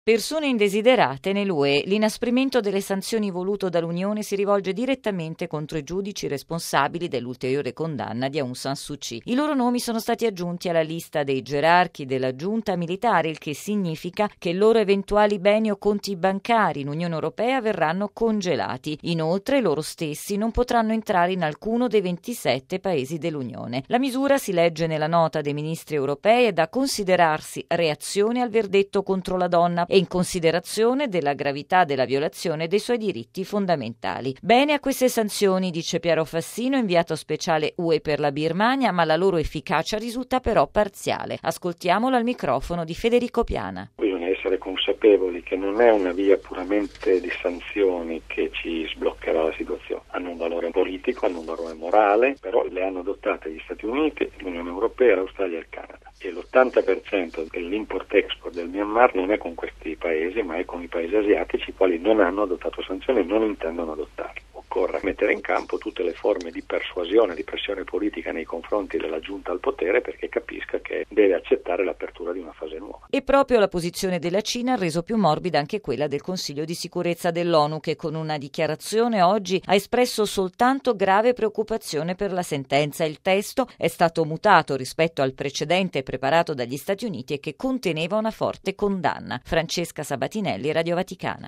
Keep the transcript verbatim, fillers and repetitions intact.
Persone indesiderate nell'U E. L'inasprimento delle sanzioni voluto dall'Unione si rivolge direttamente contro i giudici responsabili dell'ulteriore condanna di Aung San Suu Kyi. I loro nomi sono stati aggiunti alla lista dei gerarchi della giunta militare, il che significa che i loro eventuali beni o conti bancari in Unione Europea verranno congelati. Inoltre, loro stessi non potranno entrare in alcuno dei ventisette paesi dell'Unione. La misura, si legge nella nota dei ministri europei, è da considerarsi reazione al verdetto contro la donna e in considerazione della gravità della violazione dei suoi diritti fondamentali. Bene a queste sanzioni, dice Piero Fassino, inviato speciale U E per la Birmania, ma la loro efficacia risulta però parziale. Ascoltiamolo al microfono di Federico Piana. Bisogna essere consapevoli che non è una via puramente di sanzioni che ci sbloccherà la situazione. Hanno un valore politico, hanno un valore morale, però le hanno adottate gli Stati Uniti, l'Unione Europea, l'Australia e il Canada. E l'ottanta per cento dell'import-export del Myanmar non è con questi paesi, ma è con i paesi asiatici, i quali non hanno adottato sanzioni e non intendono adottarle. Occorre mettere in campo tutte le forme di persuasione, di pressione politica nei confronti della giunta al potere, perché capisca che deve accettare l'apertura di una fase nuova. E proprio la posizione della Cina ha reso più morbida anche quella del Consiglio di sicurezza dell'ONU, che con una dichiarazione oggi ha espresso soltanto grave preoccupazione per la sentenza. Il testo è stato mutato rispetto al precedente preparato dagli Stati Uniti e che conteneva una forte condanna. Francesca Sabatinelli, Radio Vaticana.